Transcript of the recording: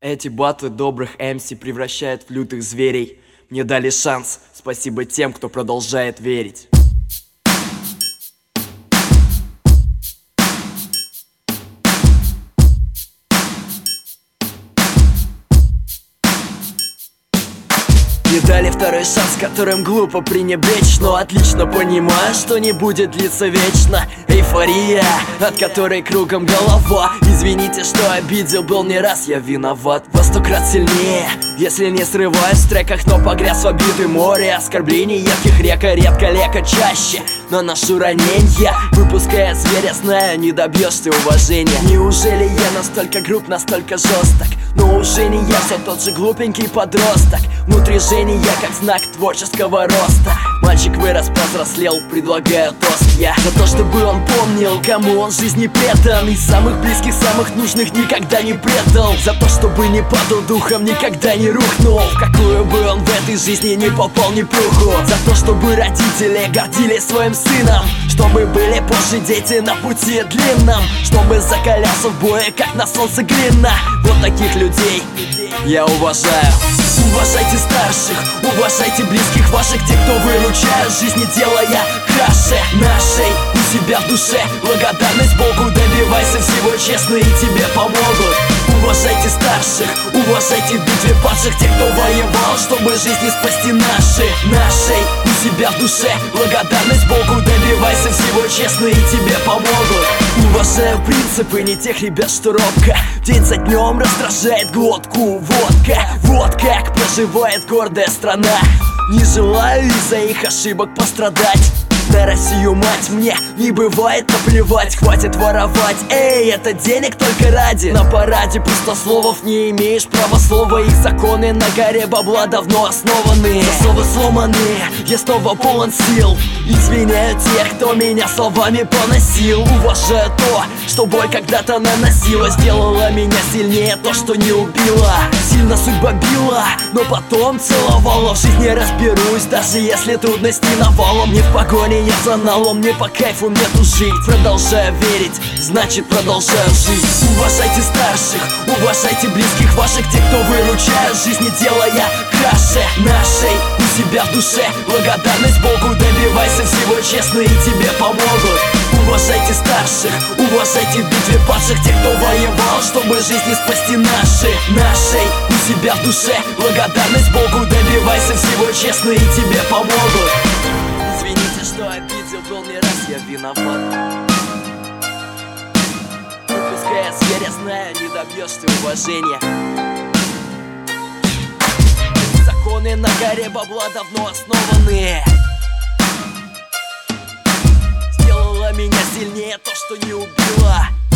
Эти батлы добрых MC превращают в лютых зверей. Мне дали шанс, спасибо тем, кто продолжает верить. Мне дали второй шанс, которым глупо пренебречь, но отлично понимаю, что не будет длиться вечно. Эйфория, от которой кругом голова. Извините, что обидел, был не раз, я виноват. Во 100 крат сильнее, если не срываюсь в треках, но погряз в обиды море оскорблений ярких река, редко лека чаще. Но ношу раненья, выпуская зверя, знаю, не добьешься уважения. Неужели я настолько груб, настолько жесток? Но уже не я, все тот же глупенький подросток. Внутри жжения, как знак творческого роста. Мальчик вырос, повзрослел, предлагаю тост я за то, чтобы он помнил, кому он в жизни предан. И самых близких, самых нужных никогда не предал. За то, чтобы не падал духом, никогда не рухнул. В какую бы он в этой жизни не попал, ни плюху. За то, чтобы родители гордились своим сыном. Чтобы были позже дети на пути длинном. Чтобы закалялся в бое, как на солнце глина. Вот таких людей я уважаю. Уважайте старших, уважайте близких ваших, тех, кто выручает жизни, делая краше нашей. У себя в душе благодарность Богу, добивайся всего честно, и тебе помогут. Уважайте старших, уважайте в битве падших, тех, кто воевал, чтобы жизни спасти нашей. У себя в душе благодарность Богу, добивайся всего честно, и тебе помогут. Уважаю принципы не тех ребят, что робко день за днем раздражает глотку. Вот как проживает гордая страна. Не желаю из-за их ошибок пострадать. На Россию, мать, мне не бывает наплевать. Хватит воровать, эй, это денег только ради. На параде пустословов не имеешь права слова. Их законы на горе бабла давно основаны. Засовы сломаны, я снова полон сил. Извиняю тех, кто меня словами поносил. Уважаю то, что боль когда-то наносила. Сделала меня сильнее то, что не убила. Сильно судьба била, но потом целовала. В жизни разберусь, даже если трудности навалом. Не в погоне я за налом, мне по кайфу, мне тужить. Продолжаю верить, значит продолжаю жить. Уважайте старших, уважайте близких ваших, тех, кто выручает жизни, делая краше нашей. У себя в душе благодарность Богу, добивайся всего честно, и тебе помогут. Уважайте старших, уважайте в битве падших, тех, кто воевал, чтобы жизни спасти нашей. У себя в душе благодарность Богу, добивайся всего честно, и тебе помогут. Извините, что обидел, был не раз, я виноват. Выпуская зверя, знаю, не добьешься уважения. Законы на горе бабла давно основаны. Сделала меня сильнее то, что не убила.